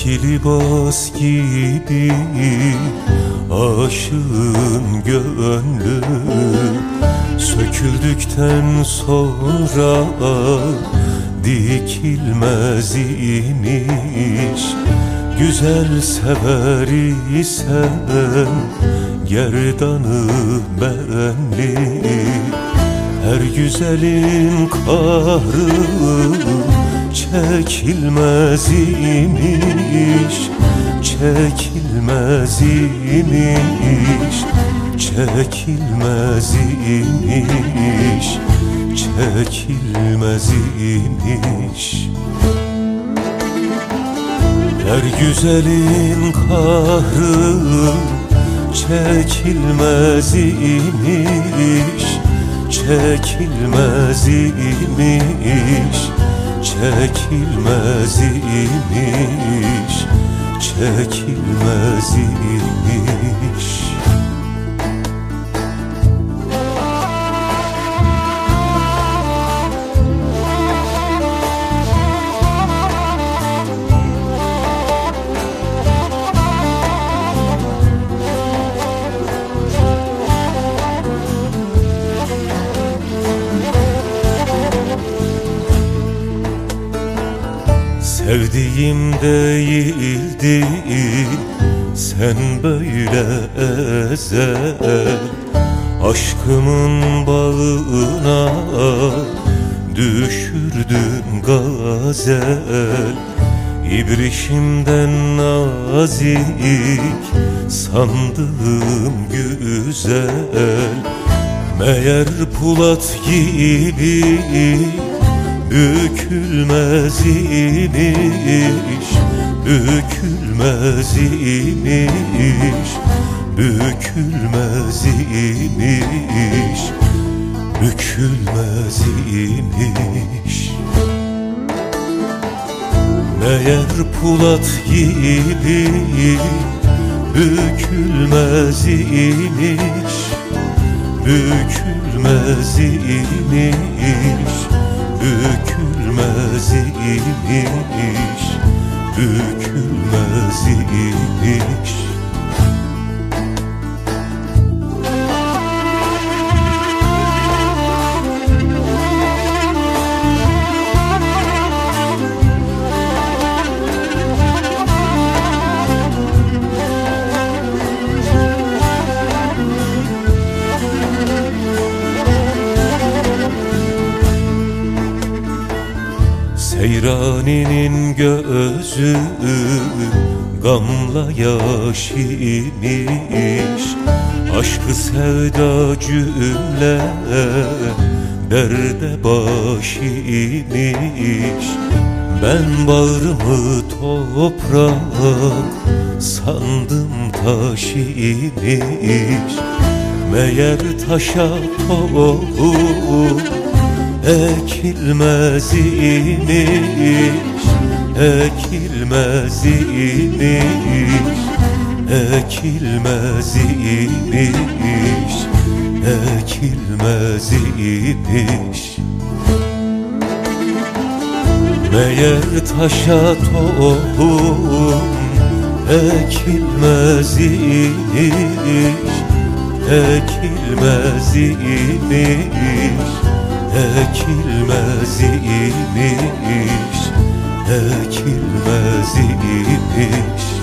Eski libas gibi aşığın gönlü söküldükten sonra dikilmez imiş. Güzel sever isen gerdanı benli, her güzelin kahrı çekilmez imiş, çekilmez imiş, çekilmez imiş, çekilmez imiş. Her güzelin kahrı çekilmez imiş, çekilmez imiş, çekilmez imiş, çekilmez imiş. Sevdiğim değildi sen böyle ezel, aşkımın bağına düşürdün gazel. İbrişimden nazik sandığım güzel, meğer Pulat gibi bükülmez imiş, bükülmez imiş, bükülmez imiş, bükülmez imiş. Meğer Pulat gibi bükülmez imiş, bükülmez imiş, bükülmez imiş, bükülmez imiş. Seyrani'nin gözü gamla yaş imiş, aşkı sevda cümle derde baş imiş. Ben bağrımı toprak sandım taş imiş, meğer taşa tohum ekilmez imiş, ekilmez imiş, ekilmez imiş, ekilmez imiş. Meğer taşa tohum ekilmez imiş, ekilmez imiş, ekilmez imiş, ekilmez imiş.